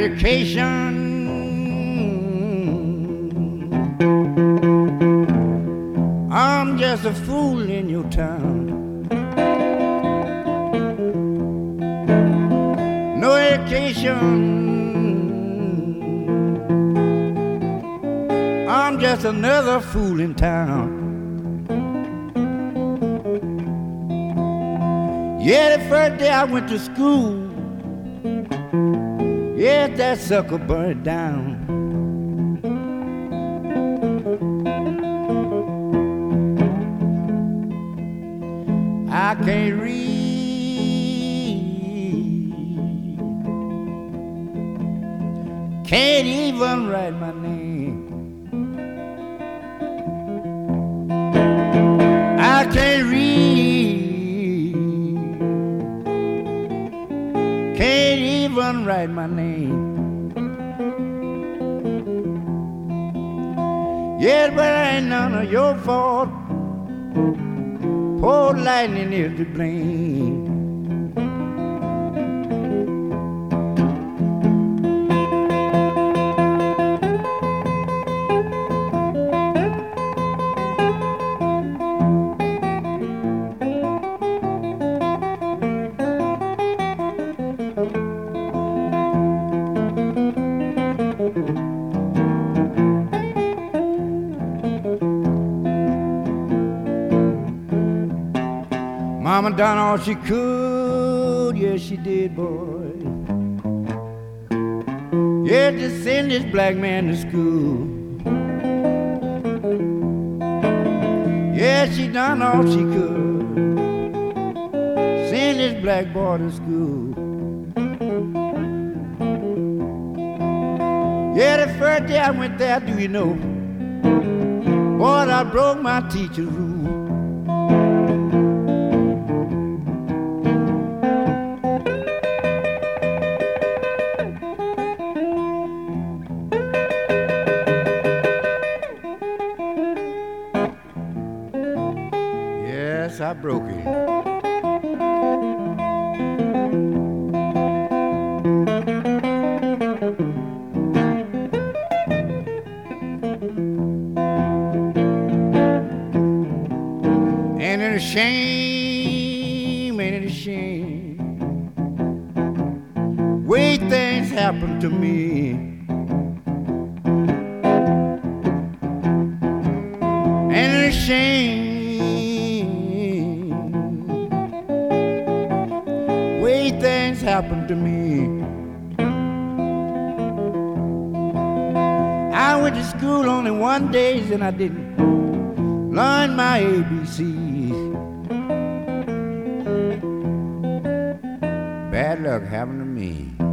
education. I'm just a fool in your town. No education. I'm just another fool in town. Yeah, the first day I went to school, yeah, that sucker burned down. I can't read, can't even write my name. I can't read, can't even write my name. Yeah, but ain't none of your fault. Poor lightning is to blame. Mama done all she could, yes she did, boy. Yeah, to send this black man to school. Yeah, she done all she could, send this black boy to school. Yeah, the first day I went there, do you know, boy, I broke my teacher's rule. Yes, I broke it. Ain't it a shame, ain't it a shame, way things happen to me. Ain't it a shame, way things happen to me. I went to school only one day and I didn't learn my ABCs. Bad luck happened to me.